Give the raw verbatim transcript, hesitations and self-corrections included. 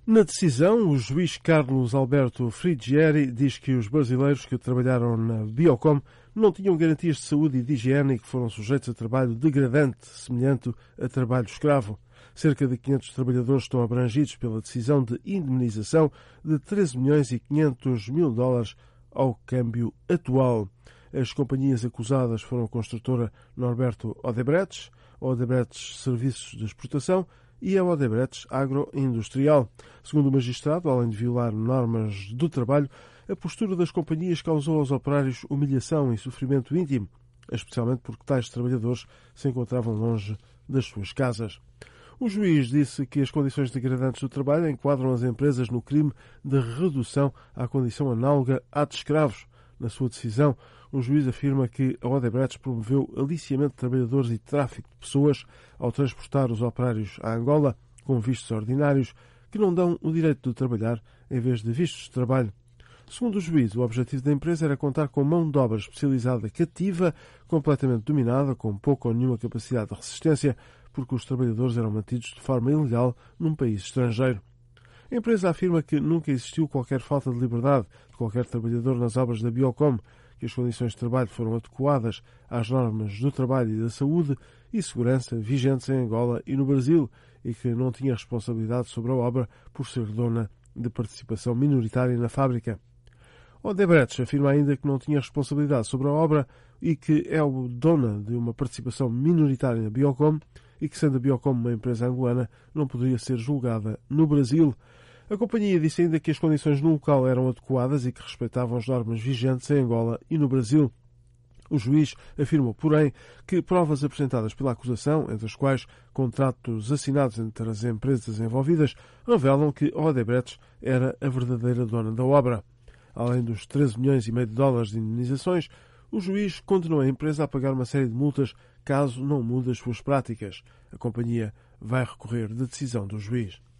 Na decisão, o juiz Carlos Alberto Frigieri diz que os brasileiros que trabalharam na Biocom não tinham garantias de saúde e de higiene e que foram sujeitos a trabalho degradante, semelhante a trabalho escravo. Cerca de quinhentos trabalhadores estão abrangidos pela decisão de indemnização de treze milhões e quinhentos mil dólares ao câmbio atual. As companhias acusadas foram a construtora Norberto Odebrecht, a Odebrecht Serviços de Exportação e a Odebrecht Agroindustrial. Segundo o magistrado, além de violar normas do trabalho, a postura das companhias causou aos operários humilhação e sofrimento íntimo, especialmente porque tais trabalhadores se encontravam longe das suas casas. O juiz disse que as condições degradantes do trabalho enquadram as empresas no crime de redução à condição análoga à de escravos. Na sua decisão, o juiz afirma que a Odebrecht promoveu aliciamento de trabalhadores e tráfico de pessoas ao transportar os operários à Angola com vistos ordinários que não dão o direito de trabalhar em vez de vistos de trabalho. Segundo o juiz, o objetivo da empresa era contar com mão de obra especializada cativa, completamente dominada, com pouca ou nenhuma capacidade de resistência, porque os trabalhadores eram mantidos de forma ilegal num país estrangeiro. A empresa afirma que nunca existiu qualquer falta de liberdade de qualquer trabalhador nas obras da Biocom, que as condições de trabalho foram adequadas às normas do trabalho e da saúde e segurança vigentes em Angola e no Brasil e que não tinha responsabilidade sobre a obra por ser dona de participação minoritária na fábrica. Odebrecht afirma ainda que não tinha responsabilidade sobre a obra e que é o dona de uma participação minoritária na Biocom e que, sendo a Biocom uma empresa angolana, não poderia ser julgada no Brasil. A companhia disse ainda que as condições no local eram adequadas e que respeitavam as normas vigentes em Angola e no Brasil. O juiz afirmou, porém, que provas apresentadas pela acusação, entre as quais contratos assinados entre as empresas envolvidas, revelam que Odebrecht era a verdadeira dona da obra. Além dos treze milhões e meio de dólares de indemnizações, o juiz condenou a empresa a pagar uma série de multas caso não mude as suas práticas. A companhia vai recorrer da decisão do juiz.